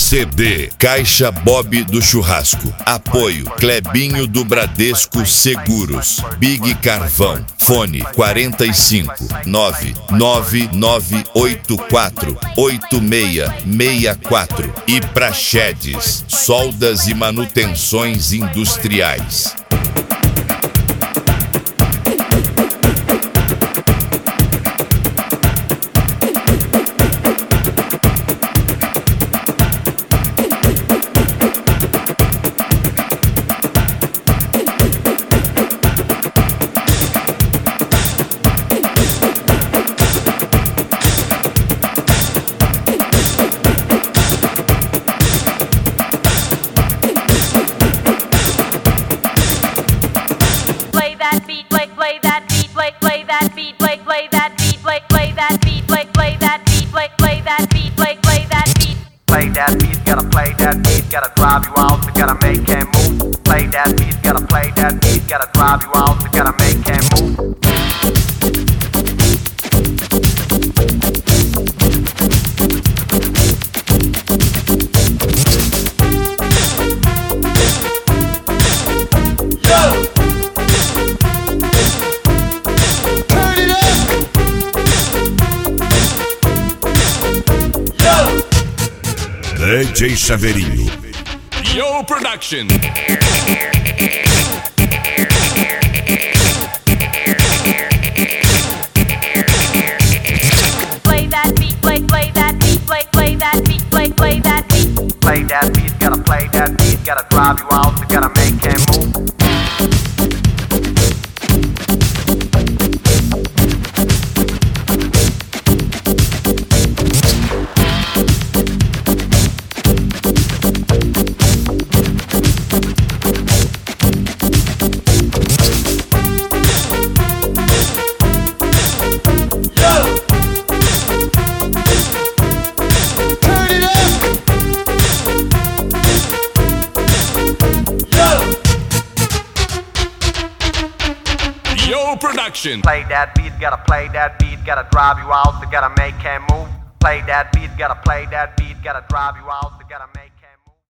CD Caixa Bob do Churrasco. Apoio Clebinho do Bradesco Seguros. Big Carvão. Fone 45 99984 8664. E Praxedes, soldas e manutenções industriais. Play that beat, gotta play that beat, gotta drive you out, so gotta make him move. Play that beat, gotta play that beat, gotta drive you out, so gotta make him move. DJ Chaveirinho. Yo Production. Play that beat, play that beat, play that beat, play that beat. Play that beat, gotta play that beat, gotta drive you out, so gotta make him move. Yo Production. Play that beat, gotta play that beat, gotta drive you out, so gotta make him move. Play that beat, gotta play that beat, gotta drive you out, so gotta make